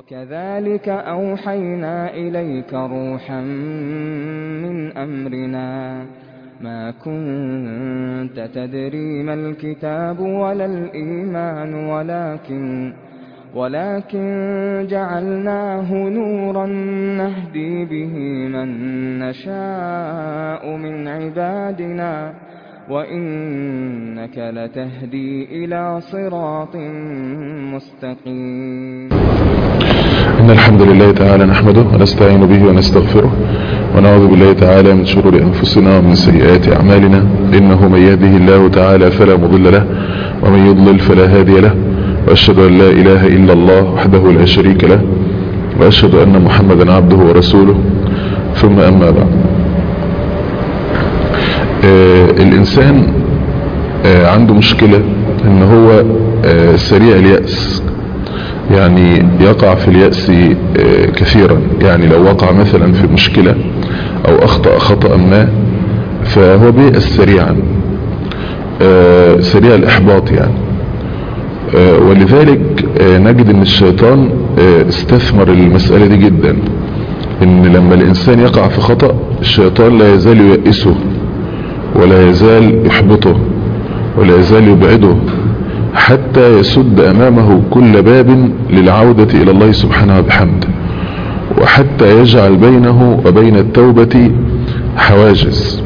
وكذلك أوحينا إليك روحا من أمرنا ما كنت تدري ما الكتاب ولا الإيمان ولكن جعلناه نورا نهدي به من نشاء من عبادنا وإنك لتهدي إلى صراط مستقيم. إن الحمد لله تعالى نحمده ونستعين به ونستغفره ونعوذ بالله تعالى من شرور أنفسنا ومن سيئات أعمالنا إنه من يهده الله تعالى فلا مضل له ومن يضلل فلا هادي له وأشهد أن لا إله إلا الله وحده لا شريك له وأشهد أن محمدا عبده ورسوله ثم أما بعد. الإنسان عنده مشكلة إن هو سريع اليأس، يعني يقع في اليأس كثيرا. يعني لو وقع مثلا في مشكلة أو أخطأ خطأ ما فهو بيأس سريعا، سريع الإحباط يعني. ولذلك نجد ان الشيطان استثمر المسألة دي جدا، ان لما الانسان يقع في خطأ الشيطان لا يزال ييأسه ولا يزال يحبطه ولا يزال يبعده حتى يسد امامه كل باب للعودة الى الله سبحانه وبحمده، وحتى يجعل بينه وبين التوبة حواجز.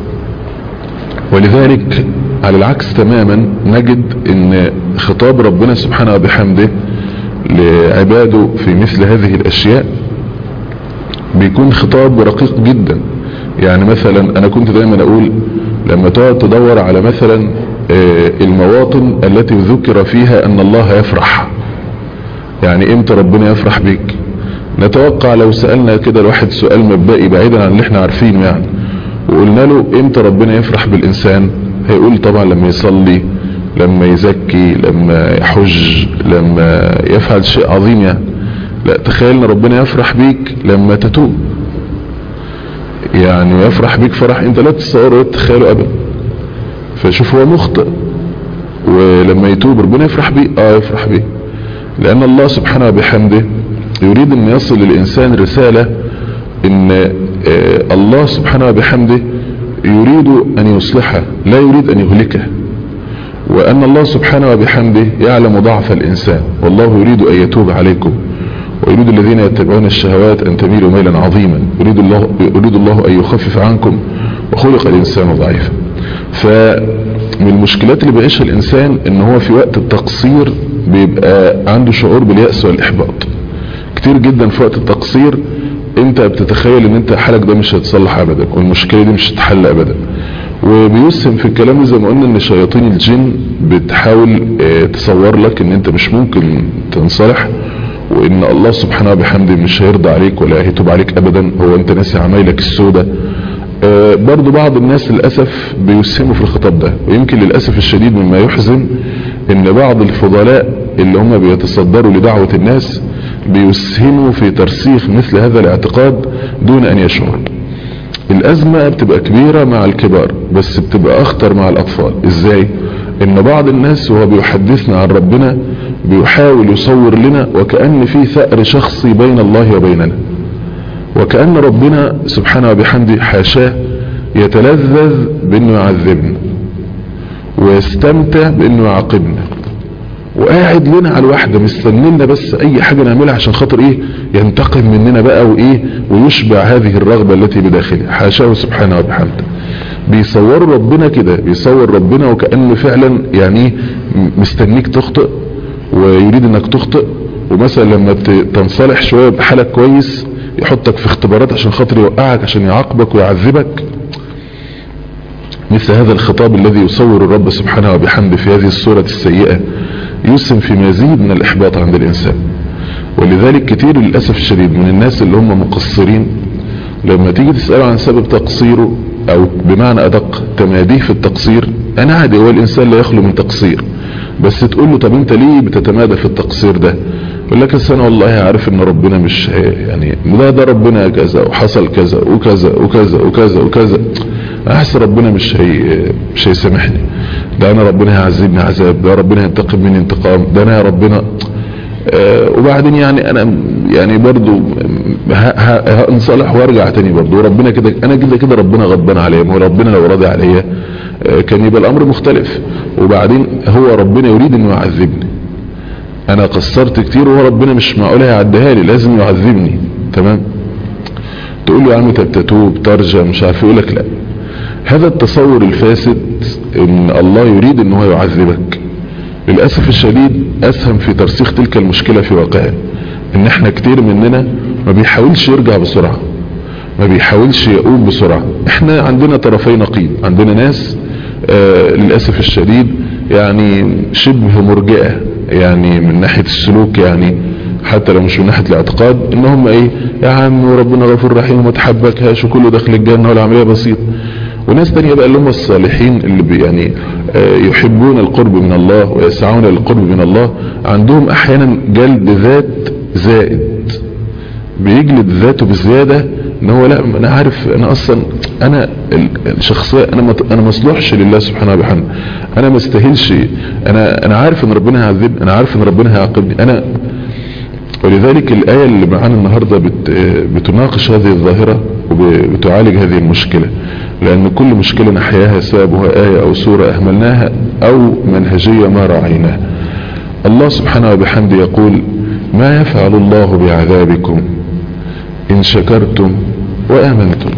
ولذلك على العكس تماما نجد ان خطاب ربنا سبحانه وبحمده لعباده في مثل هذه الاشياء بيكون خطاب رقيق جدا. يعني مثلا انا كنت دايما اقول لما تقعد تدور على مثلا المواطن التي ذكر فيها ان الله يفرح، يعني امتى ربنا يفرح بيك؟ نتوقع لو سألنا كده الواحد سؤال مبدئي بعيدا عن اللي احنا عارفينه يعني، وقلنا له امتى ربنا يفرح بالانسان، هيقول طبعا لما يصلي، لما يزكي، لما يحج، لما يفعل شيء عظيم يعني. لا، تخيل ان ربنا يفرح بيك لما تتوب، يعني يفرح بيك فرح انت لا تتصوره ولا تتخيله ابدا. فشوف هو مخطئ ولما يتوب ربنا يفرح بيه، يفرح بيه، لان الله سبحانه وبحمده يريد ان يصل للانسان رسالة ان الله سبحانه وبحمده يريد ان يصلحه لا يريد ان يهلكه، وان الله سبحانه وبحمده يعلم ضعف الانسان والله يريد ان يتوب عليكم ويريد الذين يتبعون الشهوات ان تميلوا ميلا عظيما يريد الله ان يخفف عنكم وخلق الانسان ضعيفا. فمن المشكلات اللي بيعيشها الانسان ان هو في وقت التقصير بيبقى عنده شعور باليأس والاحباط كتير جدا. في وقت التقصير انت بتتخيل ان انت حالك ده مش هتصلح ابدا والمشكلة دي مش هتتحل ابدا، وبيسهم في الكلام زي ما قلنا ان شياطين الجن بتحاول تصور لك ان انت مش ممكن تنصلح، وان الله سبحانه وبحمده مش هيرضى عليك ولا هيتوب عليك ابدا، هو انت ناسي عمايلك السودة. برضو بعض الناس للأسف بيسهموا في الخطاب ده، ويمكن للأسف الشديد مما يحزن ان بعض الفضلاء اللي هم بيتصدروا لدعوة الناس بيسهموا في ترسيخ مثل هذا الاعتقاد دون ان يشعر. الازمة بتبقى كبيرة مع الكبار بس بتبقى اخطر مع الاطفال. ازاي؟ ان بعض الناس وهو بيحدثنا عن ربنا بيحاول يصور لنا وكأن في ثأر شخصي بين الله وبيننا، وكأن ربنا سبحانه وبحمده حاشاه يتلذذ بانه يعذبنا ويستمتع بانه يعاقبنا، وقاعد لنا على الواحدة مستنينا بس اي حاجة نعملها عشان خاطر ايه؟ ينتقم مننا بقى وايه؟ ويشبع هذه الرغبة التي بداخله. حاشاه سبحانه وبحمده. بيصور ربنا كده، بيصور ربنا وكأنه فعلا يعني مستنيك تخطئ ويريد انك تخطئ، ومثلا لما تنصلح شوية بحالك كويس يحطك في اختبارات عشان خاطر يوقعك عشان يعاقبك ويعذبك. مثل هذا الخطاب الذي يصور الرب سبحانه وبحمده في هذه الصورة السيئة يسهم في مزيد من الإحباط عند الإنسان. ولذلك كتير للأسف الشديد من الناس اللي هم مقصرين لما تيجي تسأله عن سبب تقصيره أو بمعنى أدق تماديه في التقصير، أنا عادي، هو الإنسان لا يخلو من تقصير، بس تقول له طب أنت ليه بتتمادى في التقصير ده؟ يقول لك السنة والله عارف ان ربنا مش يعني ده ربنا كذا وحصل كذا وكذا وكذا وكذا وكذا، احس ربنا مش هيسامحني، ده انا ربنا هيعذبني عذاب، ده ربنا هينتقم مني انتقام، ده انا يا ربنا. وبعدين يعني انا يعني برضو هنصلح وارجع تاني برضو، وربنا كده انا كده ربنا غضبان عليا، ما هو ربنا لو راضي عليا كان يبقى الامر مختلف. وبعدين هو ربنا يريد انه يعذبني، انا قصرت كتير وهو ربنا مش معقول هيعديها لي، لازم يعذبني. تمام. تقول له يا عم تتوب ترجع مش عارف، يقول لك لا. هذا التصور الفاسد ان الله يريد ان هو يعذبك للأسف الشديد اسهم في ترسيخ تلك المشكلة في واقعنا، ان احنا كتير مننا ما بيحاولش يرجع بسرعة، ما بيحاولش يقوم بسرعة. احنا عندنا طرفي نقيض، عندنا ناس للأسف الشديد يعني شبه مرجئة يعني من ناحية السلوك، يعني حتى لو مش من ناحية الاعتقاد، ان هم ايه يا عم وربنا غفور رحيم وما تحبكهاش وكله داخل الجنة والعملية بسيطة. وناس تانية بقى اللي هم الصالحين اللي يعني يحبون القرب من الله ويسعون للقرب من الله، عندهم احيانا جلد ذات زائد، بيجلد ذاته بزيادة، ان هو لا انا عارف انا اصلا انا الشخصية انا مصلوحش لله سبحانه وبحمده، انا ما استاهلش، انا عارف ان ربنا هيعذبني، انا عارف ان ربنا هيعاقبني انا. ولذلك الآية اللي معانا النهاردة بتناقش هذه الظاهرة وبتعالج هذه المشكلة، لأن كل مشكلة نحياها سببها آية أو سورة أهملناها أو منهجية ما راعيناها. الله سبحانه وبحمده يقول ما يفعل الله بعذابكم إن شكرتم وآمنتم.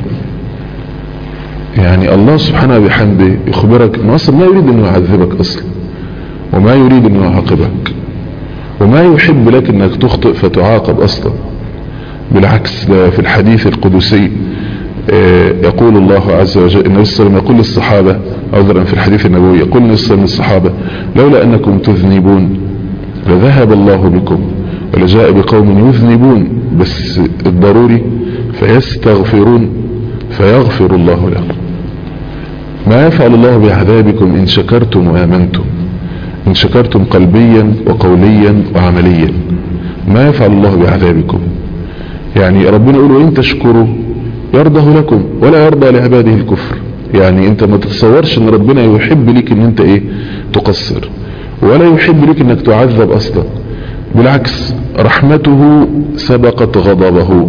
يعني الله سبحانه وبحمده يخبرك أنه أصلا ما يريد أنه يعذبك أصلا، وما يريد أنه يعاقبك، وما يحب لك أنك تخطئ فتعاقب أصلا. بالعكس، ده في الحديث القدسي يقول الله عز وجل، النبي صلى الله عليه وسلم يقول للصحابة، عذرا في الحديث النبوي يقول النبي صلى الله عليه وسلم للصحابة لولا أنكم تذنبون لذهب الله بكم ولجاء بقوم يذنبون بس الضروري فيستغفرون فيغفر الله لهم. ما يفعل الله بعذابكم إن شكرتم وآمنتم، إن شكرتم قلبيا وقوليا وعمليا. ما يفعل الله بعذابكم، يعني ربنا يقول وإن تشكروا يرضه لكم ولا يرضى لعباده الكفر. يعني انت ما تتصورش ان ربنا يحب لك ان انت ايه تقصر، ولا يحب لك انك تعذب اصلا. بالعكس، رحمته سبقت غضبه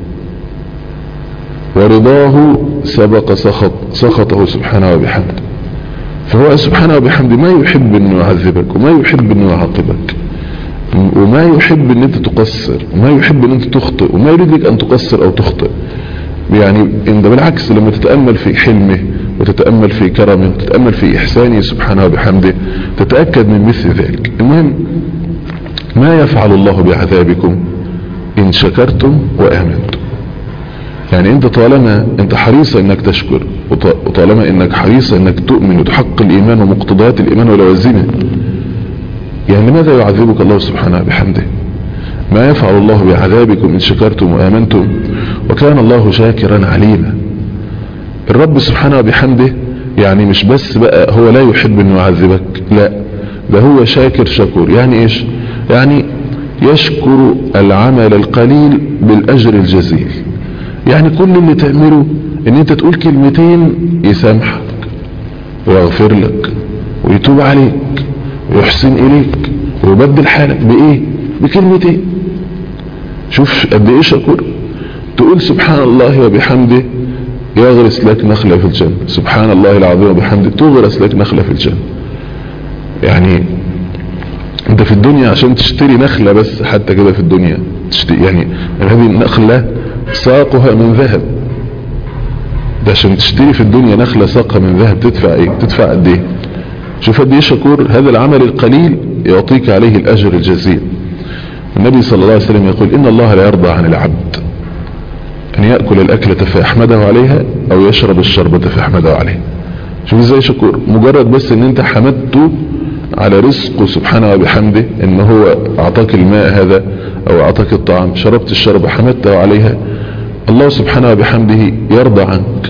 ورضاه سبق سخطه سبحانه وبحمده. فهو سبحانه وبحمده ما يحب انه يعذبك وما يحب انه يعاقبك، وما يحب ان انت تقصر وما يحب ان انت تخطئ وما يريد لك ان تقصر او تخطئ. يعني انت بالعكس لما تتأمل في حلمه وتتأمل في كرمه وتتأمل في احسانه سبحانه وبحمده تتأكد من مثل ذلك. المهم ما يفعل الله بعذابكم ان شكرتم وآمنتم. يعني انت طالما انت حريصة انك تشكر وطالما انك حريصة انك تؤمن وتحقق الايمان ومقتضيات الايمان ولوازمه، يعني لماذا يعذبك الله سبحانه وبحمده؟ ما يفعل الله بعذابكم إن شكرتم وآمنتم وكان الله شاكرا عليما. الرب سبحانه وبحمده يعني مش بس بقى هو لا يحب انه يعذبك، لا ده هو شاكر شكور. يعني ايش؟ يعني يشكر العمل القليل بالأجر الجزيل. يعني كل اللي تعمله ان انت تقول كلمتين يسامحك ويغفر لك ويتوب عليك ويحسن اليك ويبدل حالك بايه؟ بكلمتين. شوف قد ايه شكور. تقول سبحان الله وبحمده يغرس لك نخلة في الجنة، سبحان الله العظيم وبحمده تغرس لك نخلة في الجنة. يعني انت في الدنيا عشان تشتري نخلة بس حتى كده في الدنيا تشتري، يعني هذه النخلة ساقها من ذهب، ده عشان تشتري في الدنيا نخلة ساقها من ذهب تدفع ايه؟ تدفع قد ايه؟ شوف قد ايه شكور. هذا العمل القليل يعطيك عليه الأجر الجزيل. النبي صلى الله عليه وسلم يقول إن الله لا يرضى عن العبد أن يأكل الأكلة فيحمده عليها أو يشرب الشربة فيحمده عليها. شوف ازاي شكور. مجرد بس ان انت حمدته على رزقه سبحانه وبحمده، ان هو اعطاك الماء هذا او اعطاك الطعام، شربت الشربة حمدته عليها، الله سبحانه وبحمده يرضى عنك.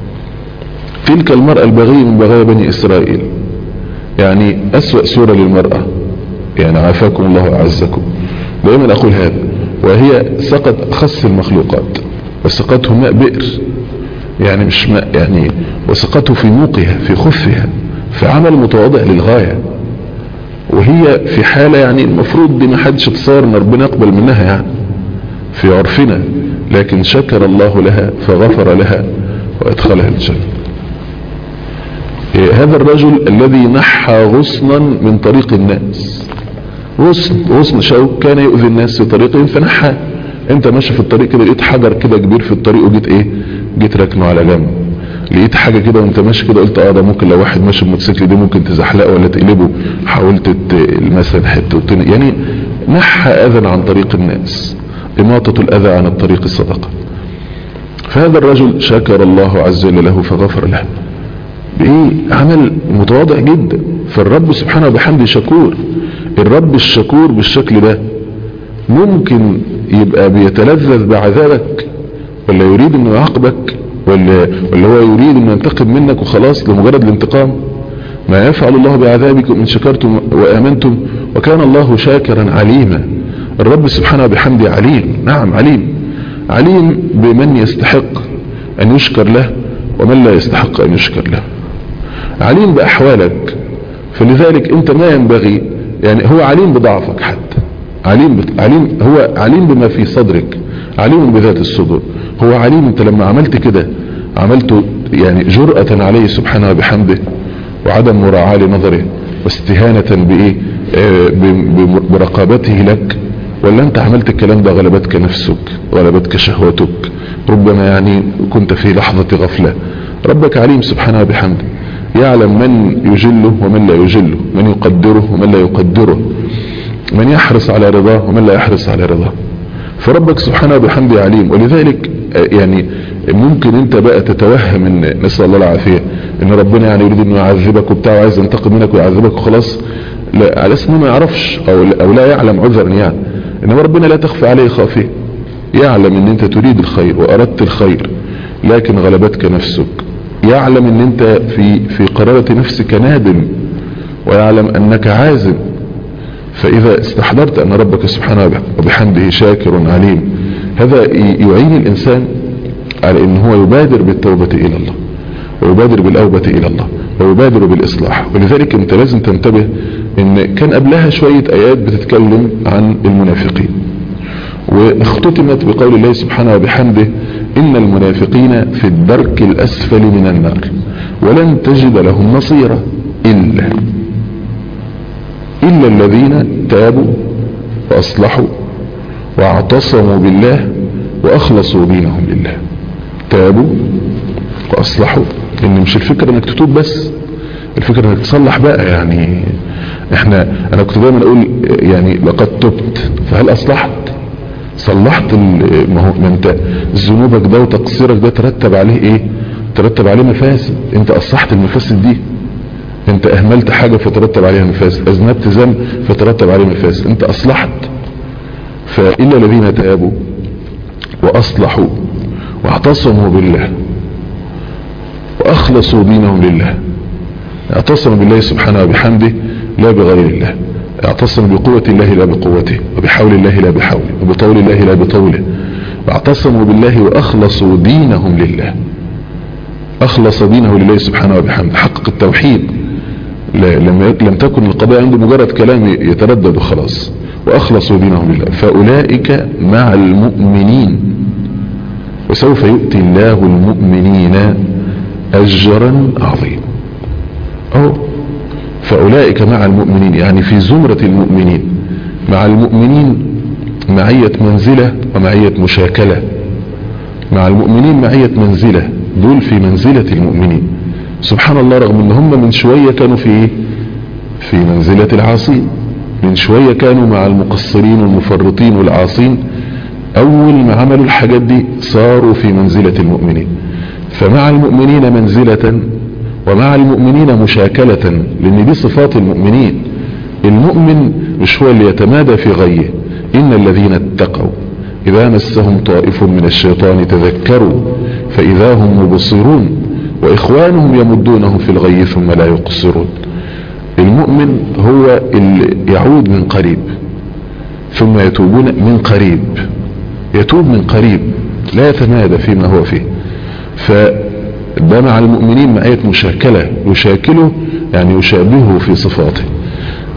تلك المرأة البغي من بغايا بني إسرائيل، يعني أسوأ سورة للمرأة، يعني عافاكم الله وعزكم. دائما أقول هذا، وهي سقط أخص المخلوقات وسقته ماء بئر، يعني مش ماء يعني، وسقته في موقها في خفها في عمل متواضع للغاية. وهي في حالة يعني المفروض دي ما حدش تصار ان ربنا يقبل منها يعني في عرفنا، لكن شكر الله لها فغفر لها وادخلها الجنة. هذا الرجل الذي نحى غصنا من طريق الناس، غصن شوك كان يؤذي الناس في طريقهم فنحى. انت ماشي في الطريق كده لقيت حجر كده كبير في الطريق وجيت جيت راكنه على جنب. لقيت حاجة كده وانت ماشي كده قلت ده ممكن لو واحد ماشي بموتوسيكل دي ممكن تزحلقه ولا تقلبه، حاولت مثلا حته يعني نحى اذى عن طريق الناس. اماطة الاذى عن الطريق الصدقة. فهذا الرجل شكر الله عز وجل له فغفر له عمل متواضع جدا. فالرب سبحانه وبحمده شكور. الرب الشكور بالشكل ده ممكن يبقى بيتلذذ بعذابك ولا يريد انه يعاقبك ولا هو يريد انه ينتقم منك وخلاص لمجرد الانتقام؟ ما يفعل الله بعذابكم ان شكرتم وامنتم وكان الله شاكرا عليما. الرب سبحانه وبحمده عليم، نعم عليم بمن يستحق ان يشكر له ومن لا يستحق ان يشكر له. عليم باحوالك، فلذلك انت ما ينبغي يعني هو عليم بضعفك، حتى هو عليم بما في صدرك، عليم بذات الصدور. هو عليم انت لما عملت كده عملته يعني جرأة عليه سبحانه وبحمده وعدم مراعاة لنظره واستهانة برقابته لك، ولا انت عملت الكلام ده غلبتك نفسك غلبتك شهوتك، ربما يعني كنت في لحظة غفلة. ربك عليم سبحانه وبحمده، يعلم من يجله ومن لا يجله، من يقدره ومن لا يقدره، من يحرص على رضاه ومن لا يحرص على رضاه. فربك سبحانه وبحمده عليم. ولذلك يعني ممكن انت بقى تتوهم ان نسأل الله العافية ان ربنا يعني يريد انه يعذبك وبتاع وعايز ينتقم منك ويعذبك وخلاص، لا، على اسمه ما يعرفش او لا يعلم عذرا يعني. انما ربنا لا تخفى عليه خافية، يعلم ان انت تريد الخير واردت الخير لكن غلبتك نفسك، يعلم ان انت في قرارة نفسك نادم، ويعلم انك عازم. فاذا استحضرت ان ربك سبحانه وبحمده شاكر عليم، هذا يعين الانسان على ان هو يبادر بالتوبة الى الله ويبادر بالاوبة الى الله ويبادر بالاصلاح. ولذلك انت لازم تنتبه ان كان قبلها شوية ايات بتتكلم عن المنافقين، واختتمت بقول الله سبحانه وبحمده ان المنافقين في الدرك الاسفل من النار ولن تجد لهم نصيرا إلا الذين تابوا وأصلحوا واعتصموا بالله وأخلصوا دينهم لله. تابوا وأصلحوا، إن مش الفكرة إنك تتوب بس، الفكرة إنك تصلح بقى. يعني أنا كنت دايما أقول يعني لقد تبت، فهل أصلحت؟ صلحت ما انت ذنوبك ده وتقصيرك ده ترتب عليه ترتب عليه مفاسد. انت أصلحت المفاسد دي، انت اهملت حاجة فترتب عليها مفاسد، اذنبت ذنب فترتب عليه مفاسد، انت اصلحت. فإلا الذين تابوا واصلحوا واعتصموا بالله واخلصوا دينهم لله. اعتصموا بالله سبحانه وبحمده لا بغير الله، اعتصموا بقوة الله لا بقوته، وبحول الله لا بحوله، وبطول الله لا بطوله. واعتصموا بالله واخلصوا دينهم لله، اخلص دينه لله سبحانه وبحمده، حقق التوحيد. لم تكن القضايا عنده مجرد كلام يتردد وخلاص. واخلصوا دينهم لله فاولئك مع المؤمنين وسوف يؤتي الله المؤمنين اجرا عظيما. فاولئك مع المؤمنين يعني في زمرة المؤمنين. مع المؤمنين معية منزلة ومعية مشاكلة. مع المؤمنين معية منزلة، دول في منزلة المؤمنين سبحان الله، رغم ان هم من شوية كانوا في منزلة العاصين، من شوية كانوا مع المقصرين والمفرطين والعاصين، اول ما عملوا الحاجات دي صاروا في منزلة المؤمنين. فمع المؤمنين منزلة ومع المؤمنين مشاكلة، لان دي صفات المؤمنين. المؤمن مش هو اللي يتمادى في غيه، ان الذين اتقوا اذا مسهم طائف من الشيطان تذكروا فاذا هم مبصرون واخوانهم يمدونهم في الغي ثم لا يقصرون. المؤمن هو اللي يعود من قريب ثم يتوبون من قريب، يتوب من قريب لا يتمادى فيما هو فيه. فده مع المؤمنين معية مشاكلة، يشاكله يعني يشابهه في صفاته.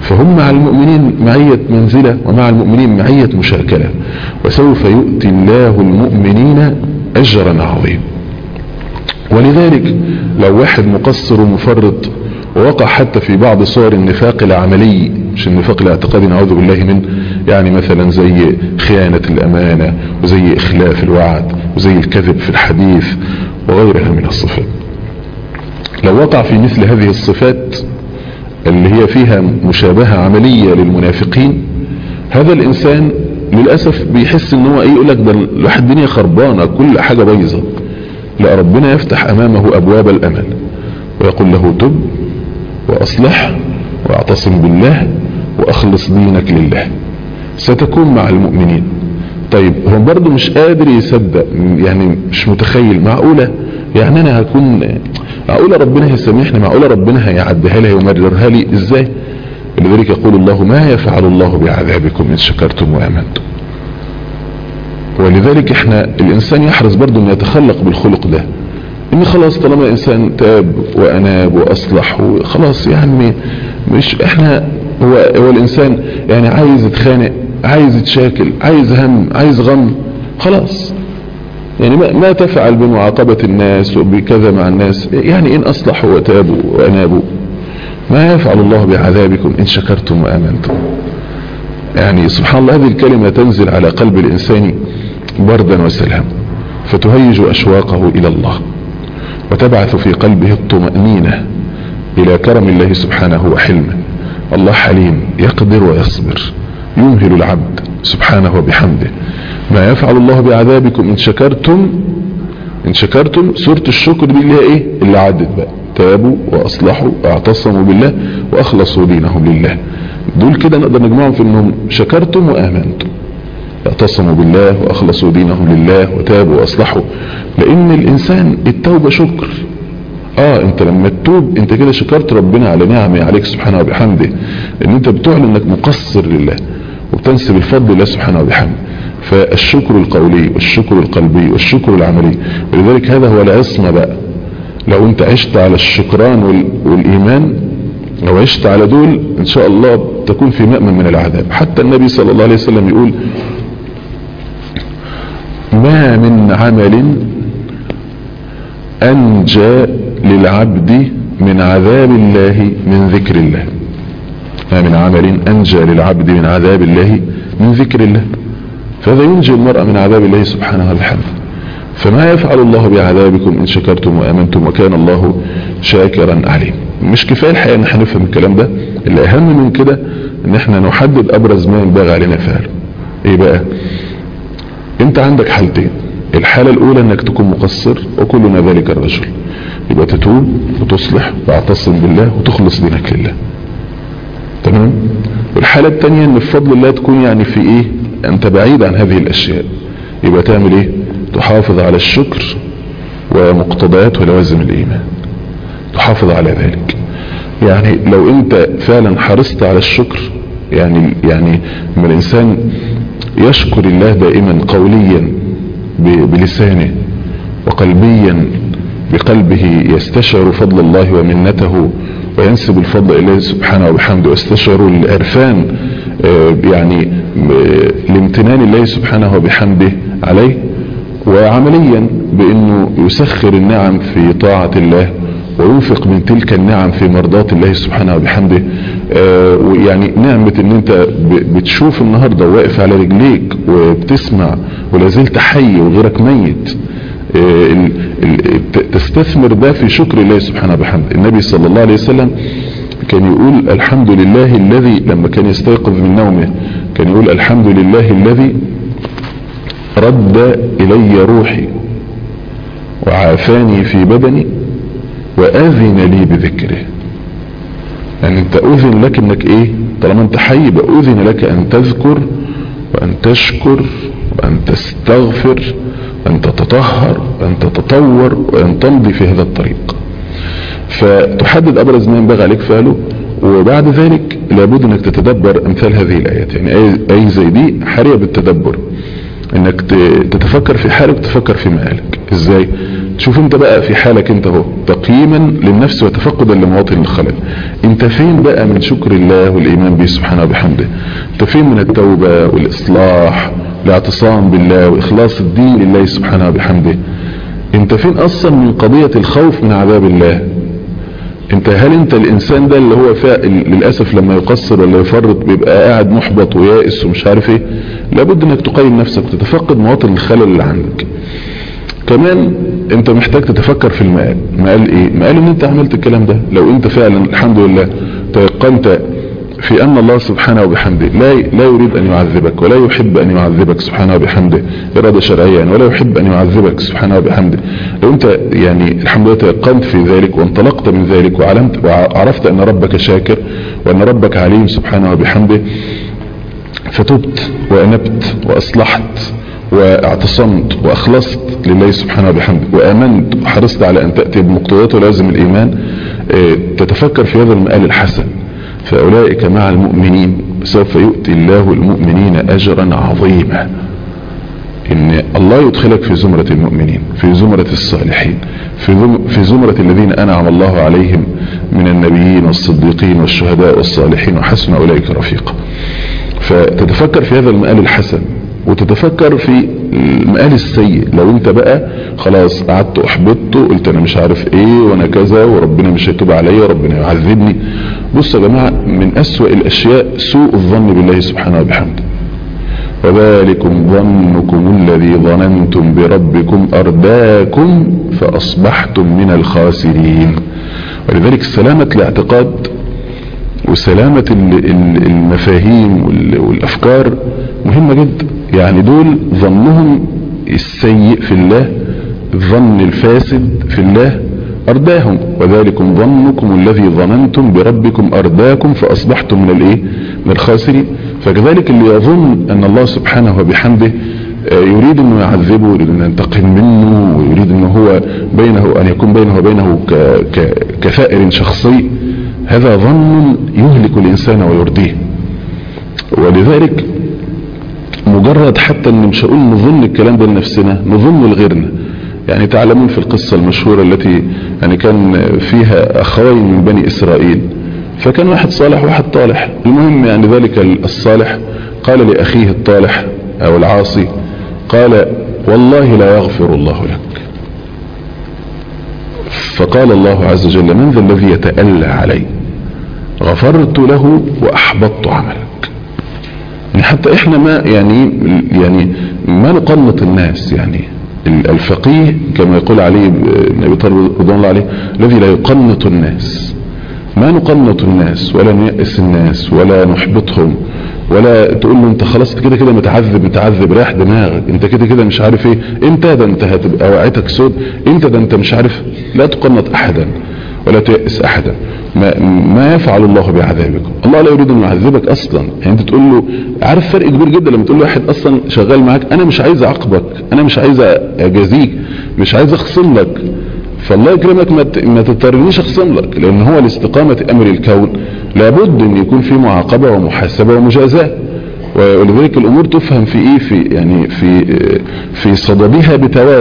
فهم مع المؤمنين معية منزلة ومع المؤمنين معية مشاكلة، وسوف يؤتي الله المؤمنين أجرا عظيما. ولذلك لو واحد مقصر ومفرط ووقع حتى في بعض صور النفاق العملي، مش النفاق الاعتقادي نعوذ بالله منه، يعني مثلا زي خيانة الأمانة وزي إخلاف الوعد وزي الكذب في الحديث وغيرها من الصفات، لو وقع في مثل هذه الصفات اللي هي فيها مشابهة عملية للمنافقين، هذا الإنسان للأسف بيحس ان هو يقول لك ده الواحد الدنيا خربانة كل حاجة بايظة. لا، ربنا يفتح أمامه أبواب الأمل ويقول له تب وأصلح واعتصم بالله وأخلص دينك لله، ستكون مع المؤمنين. طيب هو برضه مش قادر يصدق، يعني مش متخيل، معقولة يعني أنا هكون، معقولة ربنا هيسامحني، معقولة ربنا هيعديها لي ويمررها لي ازاي؟ لذلك يقول الله ما يفعل الله بعذابكم إن شكرتم وآمنتم. ولذلك احنا الإنسان يحرص برضه أن يتخلق بالخلق ده، ان خلاص طالما انسان تاب واناب واصلح وخلاص، يعني مش احنا هو الانسان يعني عايز يتخانق، عايز يتشاكل، عايز هم، عايز غم، خلاص يعني ما تفعل بمعاقبة الناس وبكذا مع الناس، يعني ان اصلحوا وتابوا وانابوا ما يفعل الله بعذابكم ان شكرتم وامنتم. يعني سبحان الله هذه الكلمة تنزل على قلب الانسان بردا وسلام، فتهيج اشواقه الى الله وتبعث في قلبه الطمأنينة إلى كرم الله سبحانه وحلمه. الله حليم يقدر ويصبر، يمهل العبد سبحانه وبحمده. ما يفعل الله بعذابكم إن شكرتم. إن شكرتم سورة الشكر دي اللي هي إيه؟ اللي عدت بقى، تابوا وأصلحوا واعتصموا بالله وأخلصوا دينهم لله. دول كده نقدر نجمعهم في إنهم شكرتم وآمنتم، اعتصموا بالله واخلصوا دينهم لله وتابوا واصلحوا. لان الانسان التوبة شكر. انت لما تتوب انت كده شكرت ربنا على نعمه عليك سبحانه وبحمده، لان انت بتعلن انك مقصر لله وبتنسب الفضل لله سبحانه وبحمده. فالشكر القولي والشكر القلبي والشكر العملي، ولذلك هذا هو العصمة بقى. لو انت عشت على الشكران والايمان، لو عشت على دول ان شاء الله تكون في مأمن من العذاب. حتى النبي صلى الله عليه وسلم يقول ما من عمل أنجى للعبد من عذاب الله من ذكر الله. ما من عمل أنجى للعبد من عذاب الله من ذكر الله، فهذا ينجي المرء من عذاب الله سبحانه وبحمده. فما يفعل الله بعذابكم إن شكرتم وآمنتم وكان الله شاكرا عليم. مش كفاية الحقيقة ان احنا نفهم الكلام ده، اللي اهم من كده ان احنا نحدد ابرز ما ينبغي علينا فعله. ايه بقى؟ انت عندك حالتين. الحالة الاولى انك تكون مقصر وكلنا ذلك الرجل، يبقى تتوب وتصلح واعتصم بالله وتخلص دينك لله، تمام. والحالة الثانية ان بفضل الله تكون يعني في ايه، انت بعيد عن هذه الاشياء، يبقى تعمل ايه؟ تحافظ على الشكر ومقتضيات ولوازم الايمان، تحافظ على ذلك. يعني لو انت فعلا حرصت على الشكر، يعني لما الانسان يشكر الله دائما قوليا بلسانه وقلبيا بقلبه، يستشعر فضل الله ومنته وينسب الفضل إليه سبحانه وبحمده، ويستشعر العرفان يعني لامتنان الله سبحانه وبحمده عليه، وعمليا بانه يسخر النعم في طاعة الله وينفق من تلك النعم في مرضاة الله سبحانه وبحمده. ويعني نعمة ان انت بتشوف النهاردة واقف على رجليك وبتسمع ولا زلت حي وغيرك ميت، تستثمر ده في شكر الله سبحانه وبحمده. النبي صلى الله عليه وسلم كان يقول الحمد لله الذي، لما كان يستيقظ من نومه كان يقول الحمد لله الذي رد الي روحي وعافاني في بدني وأذن لي بذكره. يعني انت أذن لك انك ايه، طالما انت حي يبقى أذن لك ان تذكر وان تشكر وان تستغفر وان تتطهر وان تتطور وان تمضي في هذا الطريق. فتحدد ابرز ما ينبغي عليك فعله، وبعد ذلك لابد انك تتدبر امثال هذه الايات. يعني اي زي دي حرية بالتدبر، انك تتفكر في حالك وتتفكر في مآلك. ازاي؟ شوف انت بقى في حالك انت اهو تقييما للنفس وتفقدا لمواطن الخلل. انت فين بقى من شكر الله والايمان به سبحانه وبحمده؟ انت فين من التوبة والاصلاح والاعتصام بالله واخلاص الدين لله سبحانه وبحمده؟ انت فين اصلا من قضية الخوف من عذاب الله؟ هل انت الانسان ده اللي هو للأسف لما يقصر ولا يفرط بيبقى قاعد محبط ويائس ومش عارف ايه؟ لابد انك تقيم نفسك وتتفقد مواطن الخلل اللي عندك. كمان انت محتاج تتفكر في المآل. مآل ايه؟ مآل ان انت عملت الكلام ده. لو انت فعلا الحمد لله تيقنت في ان الله سبحانه وبحمده لا يريد ان يعذبك ولا يحب ان يعذبك سبحانه وبحمده ارادة شرعية يعني، ولا يحب ان يعذبك سبحانه وبحمده. لو انت يعني الحمد لله تيقنت في ذلك وانطلقت من ذلك وعرفت ان ربك شاكر وان ربك عليم سبحانه وبحمده، فتبت وانبت واصلحت واعتصمت واخلصت لله سبحانه وبحمده وامنت وحرصت على ان تأتي بمقتضيات ولازم الايمان، تتفكر في هذا المآل الحسن. فأولئك مع المؤمنين سوف يؤتي الله المؤمنين أجرا عظيما. إن الله يدخلك في زمرة المؤمنين، في زمرة الصالحين، في زمرة الذين أنعم الله عليهم من النبيين والصديقين والشهداء والصالحين وحسن أولئك رفيقا. فتتفكر في هذا المآل الحسن وتتفكر في المآل السيء. لو انت بقى خلاص قعدت احبطت وقلت انا مش عارف ايه وانا كذا وربنا مش هيتوب عليا وربنا يعذبني. بصوا يا جماعة، من اسوأ الاشياء سوء الظن بالله سبحانه وبحمده. وذلكم ظنكم الذي ظننتم بربكم ارداكم فاصبحتم من الخاسرين. ولذلك سلامة الاعتقاد وسلامة المفاهيم والافكار مهمة جدا. يعني دول ظنهم السيء في الله، الظن الفاسد في الله ارداهم. وذلكم ظنكم الذي ظننتم بربكم ارداكم فاصبحتم من الخاسرين. فكذلك اللي يظن ان الله سبحانه وبحمده يريد انه يعذبه ويريد انه ينتقم منه ويريد انه هو ان يكون بينه وبينه كثائر شخصي، هذا ظن يهلك الانسان ويرديه. ولذلك مجرد حتى ان مش هقول نظن الكلام ده لنفسنا، نظن لغيرنا. يعني تعلمون في القصة المشهورة التي يعني كان فيها اخوين من بني اسرائيل، فكان واحد صالح وواحد طالح. المهم يعني ذلك الصالح قال لاخيه الطالح او العاصي، قال والله لا يغفر الله لك. فقال الله عز وجل من ذا الذي يتألى علي؟ غفرت له واحبطت عملك. يعني حتى احنا يعني ما نقنط الناس. يعني الفقيه كما يقول عليه ابن ابي طالب رضوان الله عليه الذي لا يقنط الناس. ما نقنط الناس ولا نيأس الناس ولا نحبطهم ولا تقول له انت خلاص كده كده متعذب رايح دماغك، انت كده كده مش عارف ايه، انت ده انت هتبقى وعيتك سود، انت ده انت مش عارف. لا تقنط احدا ولا تيأس احدا. ما يفعل الله بعذابكم. الله لا يريد ان يعذبك اصلا. يعني انت تقول له، عارف فرق كبير جدا لما تقول له واحد اصلا شغال معاك انا مش عايز اعاقبك، انا مش عايز اجازيك، مش عايز اخصم لك، فالله يكرمك ما تضطرنيش اخصم لك. لان هو لاستقامة امر الكون لابد ان يكون في معاقبة ومحاسبة ومجازاة. ولذلك الامور تفهم في ايه، في صددها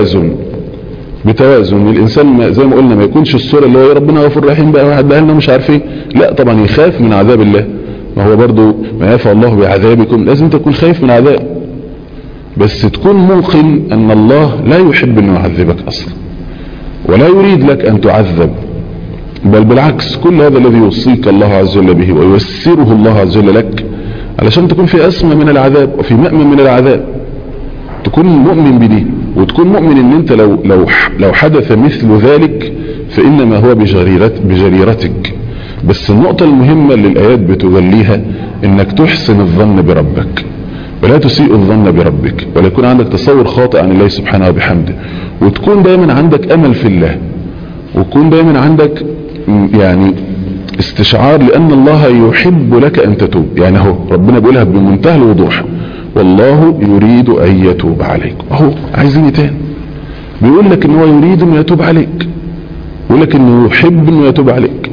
بتوازن. الانسان زي ما قلنا ما يكونش الصورة اللي هو يا ربنا غفور رحيم بقى واحد لنا مش عارف ايه. لا طبعا يخاف من عذاب الله. ما هو برضو ما يفعل الله بعذابكم، لازم تكون خايف من عذاب، بس تكون موقن ان الله لا يحب انه يعذبك اصلا ولا يريد لك ان تعذب، بل بالعكس كل هذا الذي يوصيك الله عز وجل به وييسره الله عز وجل لك علشان تكون في أسمى من العذاب وفي مأمن من العذاب. تكون مؤمن بدي وتكون مؤمن ان انت لو حدث مثل ذلك فإنما هو بجريرتك. بس النقطة المهمة اللي الآيات بتغليها انك تحسن الظن بربك ولا تسيء الظن بربك، ولا يكون عندك تصور خاطئ عن الله سبحانه وبحمده، وتكون دايما عندك امل في الله، وتكون دايما عندك يعني استشعار لان الله يحب لك ان تتوب. يعني اهو ربنا بيقولها بمنتهى الوضوح، والله يريد ان يتوب عليكم. اهو عايزين تاني بيقول لك ان هو يريد ان يتوب عليك، بيقول لك انه يحب انه يتوب عليك.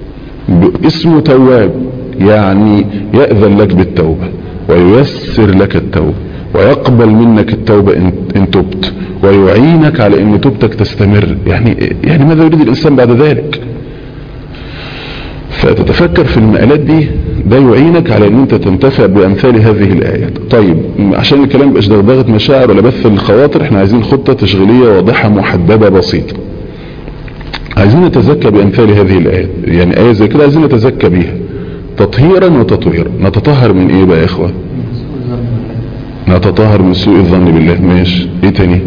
اسمه تواب، يعني يأذن لك بالتوبة وييسر لك التوبة ويقبل منك التوبة إن تبت، ويعينك على ان توبتك تستمر. يعني ماذا يريد الانسان بعد ذلك؟ فتتفكر في المقالات دي، ده يعينك على ان انت تنتفع بامثال هذه الايات. طيب عشان الكلام مبقاش دغدغة مشاعر ولا بث الخواطر، احنا عايزين خطة تشغيلية واضحة محددة بسيطة. عايزين نتزكى بامثال هذه الايات، يعني ايه زي كده عايزين نتزكى بيها تطهيرا وتطويرا. نتطهر من ايه بقى يا اخوة؟ نتطهر من سوء الظن بالله. ماشي، ايه تاني؟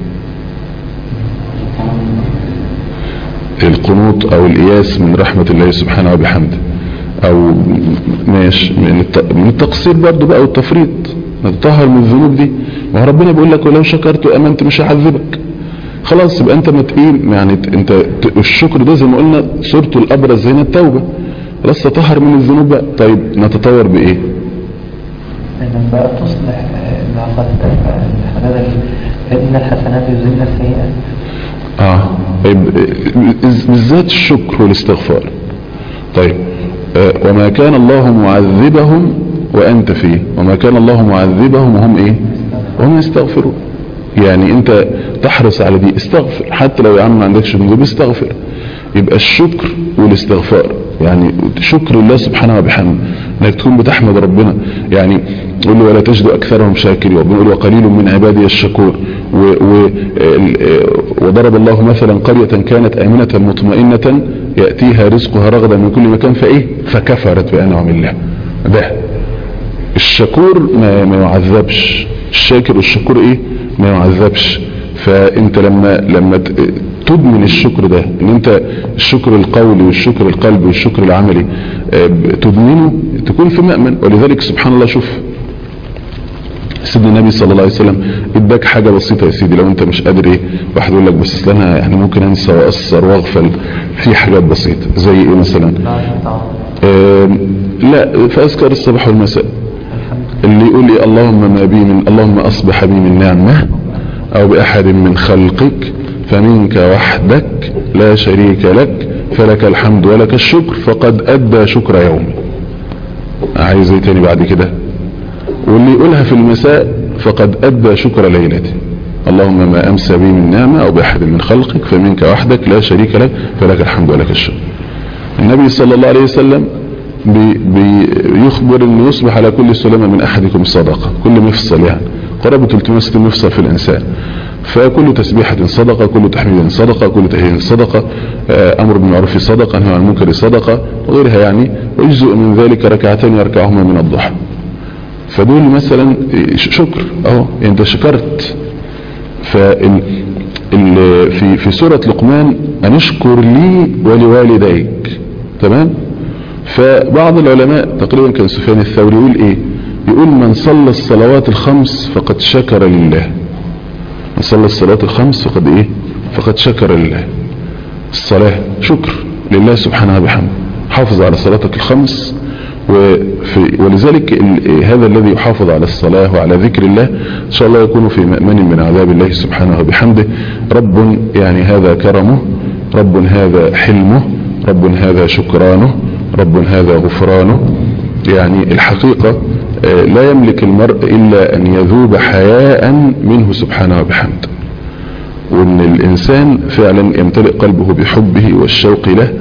القنوط او الإياس من رحمة الله سبحانه وبحمده، او ماشي من التقصير برضو بقى والتفريط. نتطهر من الذنوب دي، ما ربنا بيقول لك ولو شكرت وامنت مش هعذبك. خلاص يبقى انت متقيم، يعني انت الشكر ده زي ما قلنا صورته الابرز هنا التوبة. خلاص تطهر من الذنوب بقى. طيب نتطور بايه؟ انك بقى تصلح ما قد ان الحسنات يذهبن السيئات. بالذات الشكر والاستغفار. طيب وما كان الله معذبهم وانت فيه، وما كان الله معذبهم وهم ايه؟ وهم يستغفرون. يعني انت تحرص على دي، استغفر حتى لو يا عم ما عندكش ذنوب استغفر. يبقى الشكر والاستغفار، يعني شكر الله سبحانه وبحمده، انك تكون بتحمد ربنا. يعني يقول له ولا تجد اكثرهم شاكرين، وبنقول وقليل من عبادي الشكور. وضرب الله مثلا قرية كانت آمنة مطمئنة يأتيها رزقها رغدا من كل مكان فكفرت بأنعم الله. ده الشكور ما يعذبش، الشاكر والشكور ايه؟ ما يعذبش. فانت لما تدمن الشكر ده، ان انت الشكر القولي والشكر القلبي والشكر العملي تدمنه، تكون في مأمن. ولذلك سبحان الله، شوف سيدنا النبي صلى الله عليه وسلم اداك حاجة بسيطة يا سيدي، لو انت مش قادر ايه، واحد يقول لك بس اصل انا يعني ممكن انسى واقصر واغفل في حاجات بسيطة زي ايه مثلا؟ لا، فاذكر الصباح والمساء. اللي يقول لي اللهم اصبح بي من نعمة او باحد من خلقك فمنك وحدك لا شريك لك فلك الحمد ولك الشكر فقد ادى شكر يوم. عايز ايه تاني بعد كده؟ واللي يقولها في المساء فقد ادى شكر ليلته. اللهم ما امسى بي من نعمة او باحد من خلقك فمنك وحدك لا شريك لك فلك الحمد ولك الشكر. النبي صلى الله عليه وسلم بيخبر انه يصبح على كل سلامة من احدكم صدقة، كل مفصل يعني قرابة 360 مفصل في الانسان، فكل تسبيحة صدقة، كل تحميد صدقة، كل تهليل صدقة، امر بالمعروف صدقة، نهي عن المنكر صدقة وغيرها يعني. ويجزء من ذلك ركعتين يركعهما من الضحى. فدول مثلا شكر اهو، انت شكرت. في سورة لقمان ان اشكر لي ولوالديك. تمام. فبعض العلماء تقريبا كان سفيان الثوري يقول ايه؟ يقول من صلى الصلوات الخمس فقد شكر لله. من صلى الصلوات الخمس فقد ايه؟ فقد شكر لله. الصلاة شكر لله سبحانه وبحمده. حافظ على صلاتك الخمس. ولذلك هذا الذي يحافظ على الصلاة وعلى ذكر الله ان شاء الله يكون في مأمن من عذاب الله سبحانه وبحمده. رب يعني هذا كرمه، رب هذا حلمه، رب هذا شكرانه، رب هذا غفرانه. يعني الحقيقة لا يملك المرء إلا أن يذوب حياء منه سبحانه وبحمده، وأن الإنسان فعلا يمتلئ قلبه بحبه والشوق له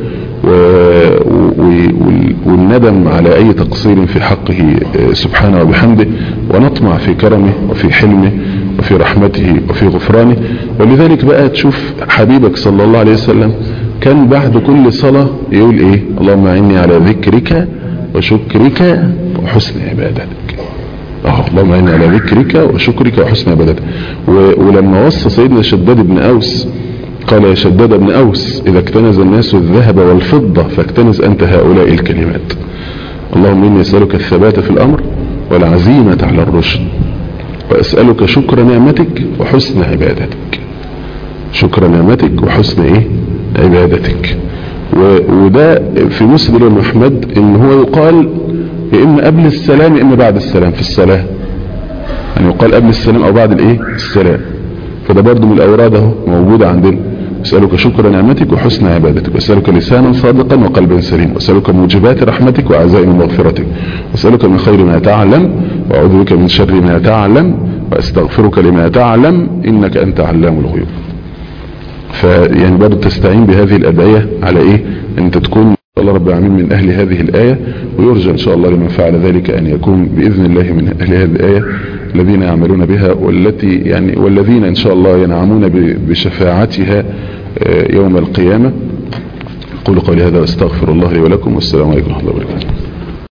والندم على أي تقصير في حقه سبحانه وبحمده، ونطمع في كرمه وفي حلمه وفي رحمته وفي غفرانه. ولذلك بقى تشوف حبيبك صلى الله عليه وسلم كان بعد كل صلاة يقول ايه؟ اللهم اعني على ذكرك وشكرك وحسن عبادتك. اللهم اعني على ذكرك وشكرك وحسن عبادتك. ولما وصى سيدنا شداد بن أوس قال يا شداد بن أوس إذا اكتنز الناس الذهب والفضة فاكتنز أنت هؤلاء الكلمات. اللهم إني أسألك الثبات في الأمر والعزيمة على الرشد، وأسألك شكر نعمتك وحسن عبادتك. شكر نعمتك وحسن ايه؟ عبادتك. وده في مسند الإمام أحمد ان هو يقال يا اما قبل السلام يا اما بعد السلام في الصلاة، يعني يقال قبل السلام او بعد الايه؟ السلام. فده برضو من الاوراد اهو موجودة عندنا. اسألك شكر نعمتك وحسن عبادتك، واسألك لسانا صادقا وقلبا سليم، واسألك موجبات رحمتك وعزائم مغفرتك، واسألك من خير ما تعلم واعوذ بك من شر ما تعلم، واستغفرك لما تعلم انك انت علام الغيوب. فيعني برضه تستعين بهذه الادعية على ايه؟ انت تكون الله رب العالمين من اهل هذه الاية، ويرجى ان شاء الله لمن فعل ذلك ان يكون باذن الله من اهل هذه الاية الذين يعملون بها، والذين ان شاء الله ينعمون بشفاعتها يوم القيامة. قولوا قولي هذا واستغفر الله لي ولكم، والسلام عليكم ورحمة الله وبركاته.